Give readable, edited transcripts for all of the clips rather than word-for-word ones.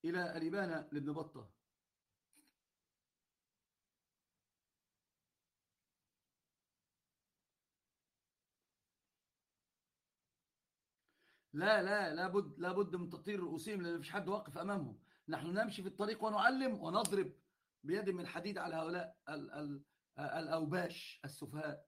إلى الإبانة لابن بطة. لا لابد من تطهير رؤوسهم، لأن مفيش حد واقف أمامهم. نحن نمشي في الطريق ونعلم ونضرب بيد من حديد على هؤلاء الأوباش السفهاء.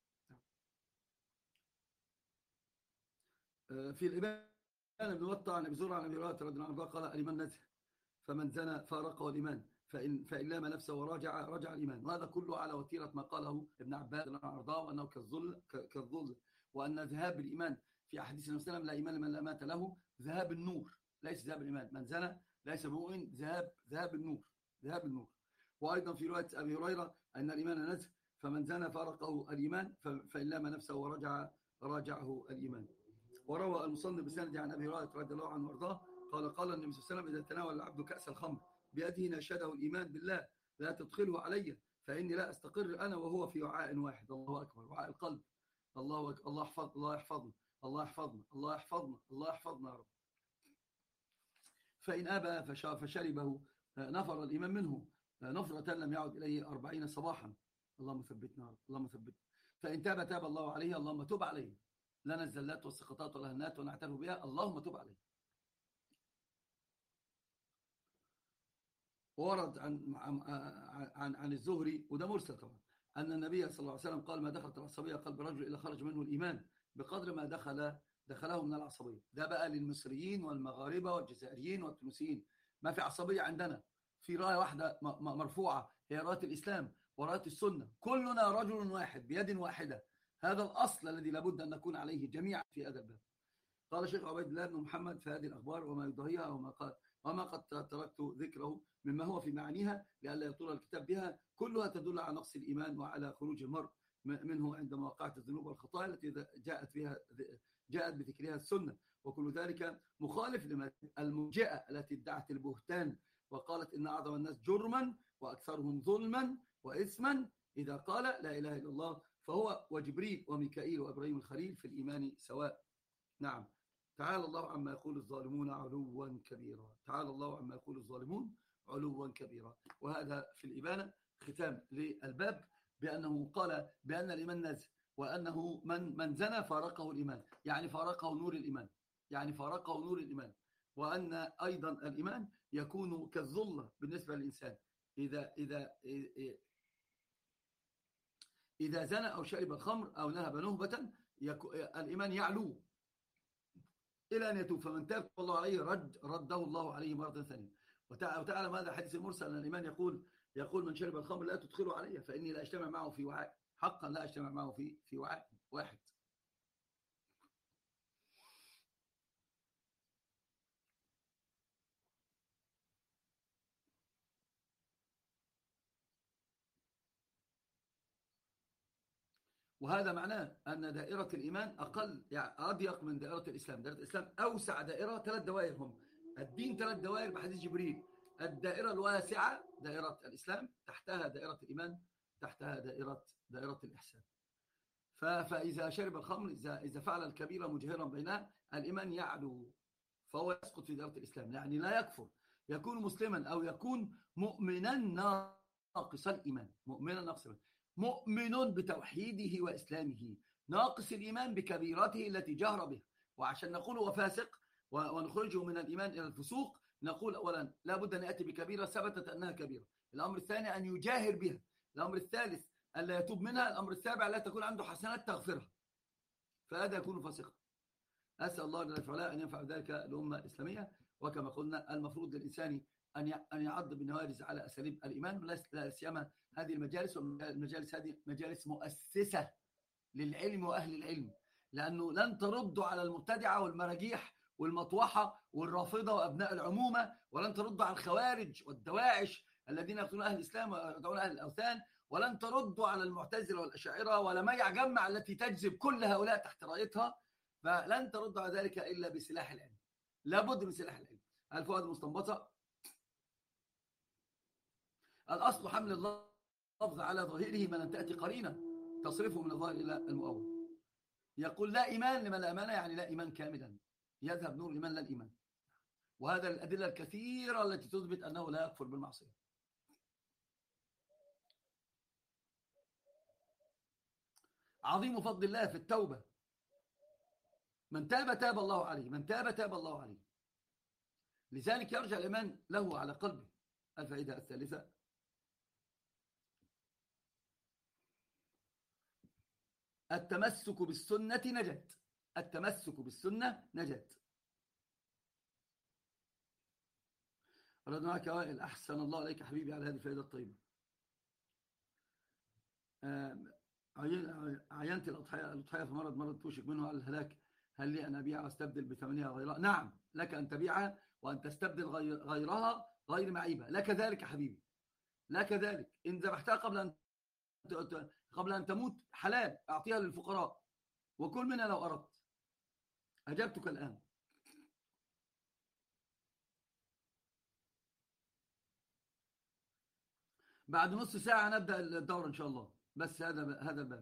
في الإبانة ابن بطة عن أبي زرعة عن أبي هريرة رضي الله عنه قال: الإيمان نزه، فمن زنى فارقه الإيمان، فإن لام نفسه رجع الإيمان. وهذا كله على وتيرة ما قاله ابن عباس رضي الله عنه وأنه كالظل، وأن ذهاب الإيمان في أحاديث النبي صلى الله عليه وسلم: لا إيمان لمن لا مات له، ذهاب النور ليس ذهاب الإيمان. من زنى ليس بمؤمن، ذهاب النور. وأيضا في رواية أبي هريرة أن الإيمان نزه، فمن زنى فارقه الإيمان، فإن لام نفسه رجعه الإيمان. وروى المصنف بسند عن أبي هريرة رضي الله عنه وارضاه قال النبي صلى الله عليه وسلم: إذا تناول العبد كأس الخمر بيده ناشده الإيمان بالله: لا تدخله علي فإني لا أستقر أنا وهو في وعاء واحد. الله أكبر. وعاء القلب. الله يحفظنا يا رب. فإن أبى فشربه نفر الإيمان منه نفرة لم يعد إليه 40 صباحا. اللهم ثبتنا يا رب، اللهم ثبتنا. فإن تاب الله عليه. اللهم تب عليه. لنا الزلات والسقطات والهنات ونعترف بها. اللهم تب عليه. ورد عن الزهري، وده مرسل طبعا، أن النبي صلى الله عليه وسلم قال: ما دخلت العصبية قلب رجل إلا خرج منه الإيمان بقدر ما دخله من العصبية. ده بقى للمصريين والمغاربة والجزائريين والتونسيين. ما في عصبية عندنا، في راية واحدة مرفوعة، هي راية الإسلام وراية السنة. كلنا رجل واحد بيد واحدة. هذا الأصل الذي لابد أن نكون عليه جميعا في هذا الباب. قال الشيخ عبيد الله بن محمد: في هذه الأخبار وما يضاهيها وما قد تركت ذكره مما هو في معانيها لئلا يطول الكتاب بها، كلها تدل على نقص الإيمان وعلى خروج المرء منه عندما وقعت الذنوب والخطايا التي جاءت بذكرها السنة. وكل ذلك مخالف للمرجئة التي ادعت البهتان وقالت: إن أعظم الناس جرما وأكثرهم ظلما وإثما إذا قال لا إله إلا الله، فهو وجبريل وميكائيل وإبراهيم الخليل في الإيمان سواء. نعم. تعالى الله عما يقول الظالمون علوا كبيرا. تعالى الله عما يقول الظالمون علوا كبيرا. وهذا في الإبانة ختام للباب، بأنه قال بأن الإيمان نزه، وأنه من زنى فارقه الإيمان، يعني فارقه نور الإيمان. وأن أيضا الإيمان يكون كالظلة بالنسبة للإنسان. إذا زنى أو شرب الخمر أو نهب نهبة الإيمان يعلو إلى أن يتوب، فمن تاب الله عليه رده الله عليه مرة ثانية. وتعلم هذا الحديث المرسل أن الإيمان يقول: من شرب الخمر لا تدخله علي فإني لا أجتمع معه في وعاء. حقا لا أجتمع معه في وعاء واحد. وهذا معناه أن دائرة الإيمان أقل، يعني أضيق من دائرة الإسلام. دائرة الإسلام أوسع دائرة، 3 دوائر هم. الدين 3 دوائر بحديث جبريل. الدائرة الواسعة دائرة الإسلام، تحتها دائرة الإيمان، تحتها دائرة الإحسان. فإذا شرب الخمر، إذا فعل الكبيرة مجهرا بينها، الإيمان يعلو، فهو يسقط في دائرة الإسلام، يعني لا يكفر، يكون مسلما أو يكون مؤمنا ناقص الإيمان. مؤمن بتوحيده وإسلامه، ناقص الإيمان بكبيرته التي جهر بها. وعشان نقول هو فاسق ونخرجه من الإيمان إلى الفسوق، نقول أولا لا بد أن يأتي بكبيرة ثبتت أنها كبيرة. الأمر الثاني أن يجاهر بها. الأمر الثالث أن لا يتوب منها. الأمر السابع لا تكون عنده حسنات تغفرها، فهذا يكون فاسقا. أسأل الله جل وعلا أن ينفع ذلك الأمة الإسلامية. وكما قلنا المفروض للإنسان أن يعض بالنوارز على أساليب الإيمان، لا سيما هذه المجالس هذه مجالس مؤسسة للعلم وأهل العلم، لأنه لن تردوا على المبتدعة والمراجيح والمطوحة والرافضة وأبناء العمومة، ولن تردوا على الخوارج والدواعش الذين يقتلون أهل الإسلام ويدعون أهل الأوثان، ولن تردوا على المعتزلة والأشاعرة ولا ما يجمع التي تجذب كل هؤلاء تحت رايتها. فلن تردوا على ذلك إلا بسلاح العلم. لابد من سلاح العلم. الفوائد المستنبطة: الأصل حمل اللفظ على ظاهره ما لم تأتي قرينة تصرفه من الظاهر إلى المؤول. يقول لا إيمان لمن لا أمانة، يعني لا إيمان كاملا، يذهب نور الإيمان لا الإيمان. وهذا الأدلة الكثيرة التي تثبت أنه لا يكفر بالمعصية. عظيم فضل الله في التوبة، من تاب تاب الله عليه، من تاب تاب الله عليه. لذلك يرجع الإيمان له على قلبه. الفائدة الثالثة: التمسك بالسنة نجاة. التمسك بالسنة نجاة. أردنا معك وائل، أحسن الله عليك حبيبي على هذه الفائدة الطيبة. عينت الأضحية في مرض توشك منه على الهلاك، هل لي أن أبيعها واستبدل بثمنها غيرها؟ نعم، لك أن تبيعها وأن تستبدل غيرها غير معيبة، لك ذلك حبيبي، لك ذلك. إن ذبحتها قبل أن تموت حلال، أعطيها للفقراء وكل منها لو أردت. أجبتك الآن. بعد نص ساعة نبدأ الدورة إن شاء الله، بس هذا الباب.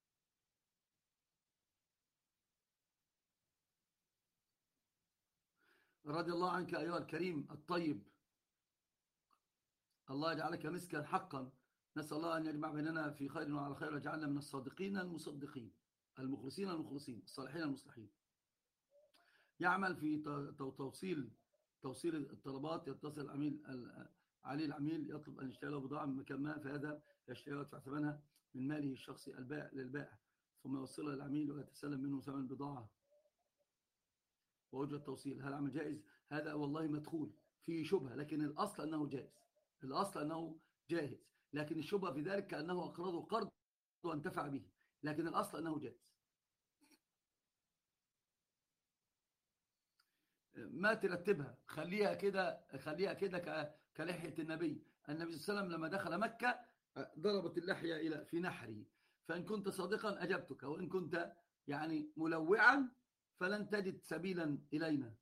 رضي الله عنك أيها الكريم الطيب، الله يجعلك مسكا حقا. نسأل الله أن يجمع بيننا في خير وعلى خير، ويجعلنا من الصادقين المصدقين، المخلصين المخلصين، الصالحين المصلحين. يعمل في توصيل الطلبات، يتصل علي العميل يطلب أن يشتري له بضاعة من مكان ما، فهذا يشتريها ويدفع ثمنها من ماله الشخصي للبائع، ثم يوصلها للعميل ويتسلم منه ثمن البضاعة وأجرة التوصيل. هل عمل جائز؟ هذا والله مدخول فيه شبهة، لكن الأصل أنه جائز، الأصل أنه جائز، لكن الشبهة في ذلك كأنه أقرضه قرض وانتفع به، لكن الأصل أنه جائز. ما ترتبها، خليها كده كلحية النبي صلى الله عليه وسلم لما دخل مكة ضربت اللحية في نحره. فإن كنت صادقا أجبتك، وإن كنت يعني ملوعا فلن تجد سبيلا إلينا.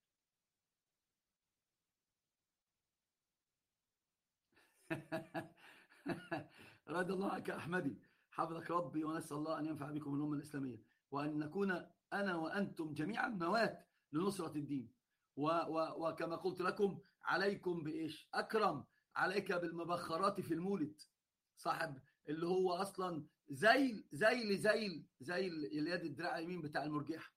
رضي الله عنك أحمدي، حفظك ربي، ونسأل الله أن ينفع بكم الأمة الإسلامية، وأن نكون أنا وأنتم جميعا نواة لنصرة الدين. وكما قلت لكم، عليكم بإيش أكرم؟ عليك بالمبخرات في المولد، صاحب اللي هو أصلا زي اليد الدراع اليمين بتاع المرجحة.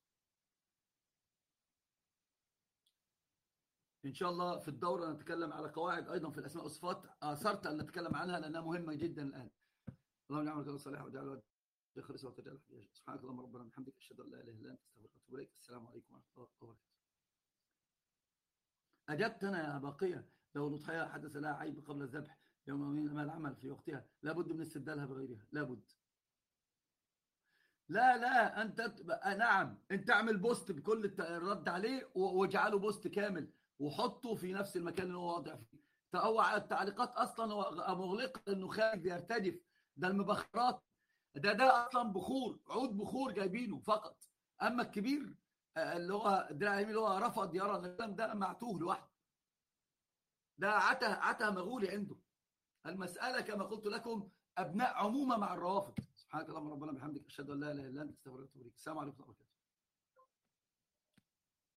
إن شاء الله في الدورة نتكلم على قواعد أيضا في الأسماء والصفات، أثرت أن نتكلم عنها لأنها مهمة جدا الآن. اللهم نعمك الله صالح وجعل خلص وتجعل. سبحانك اللهم ربنا وبحمدك، أشهد أن لا إله إلا أنت، أستغفرك وأتوب إليك. السلام عليكم ورحمة الله وبركاته. أجبت أنا يا باقية، لو الأضحية حدث لها عيب قبل الذبح يوم ما العمل في وقتها، لابد من استبدالها بغيرها، لابد. لا أنت نعم، أنت اعمل بوست بكل الرد عليه واجعله بوست كامل وحطه في نفس المكان اللي هو واضع فيه. فهو التعليقات أصلا هو مغلق إنه خارج يرتجف، ده المبخرات، ده أصلا بخور، عود بخور جايبينه فقط. أما الكبير اللي هو الدراع اللي هو رفض يرى الكلام ده معتوه لوحده، ده عته مغولي عنده. المسألة كما قلت لكم أبناء عمومة مع الروافض. سبحانك اللهم ربنا بحمدك، أشهد أن لا إله إلا أنت، أستغفرك وأتوب إليك. السلام عليكم ورحمة الله وبركاته.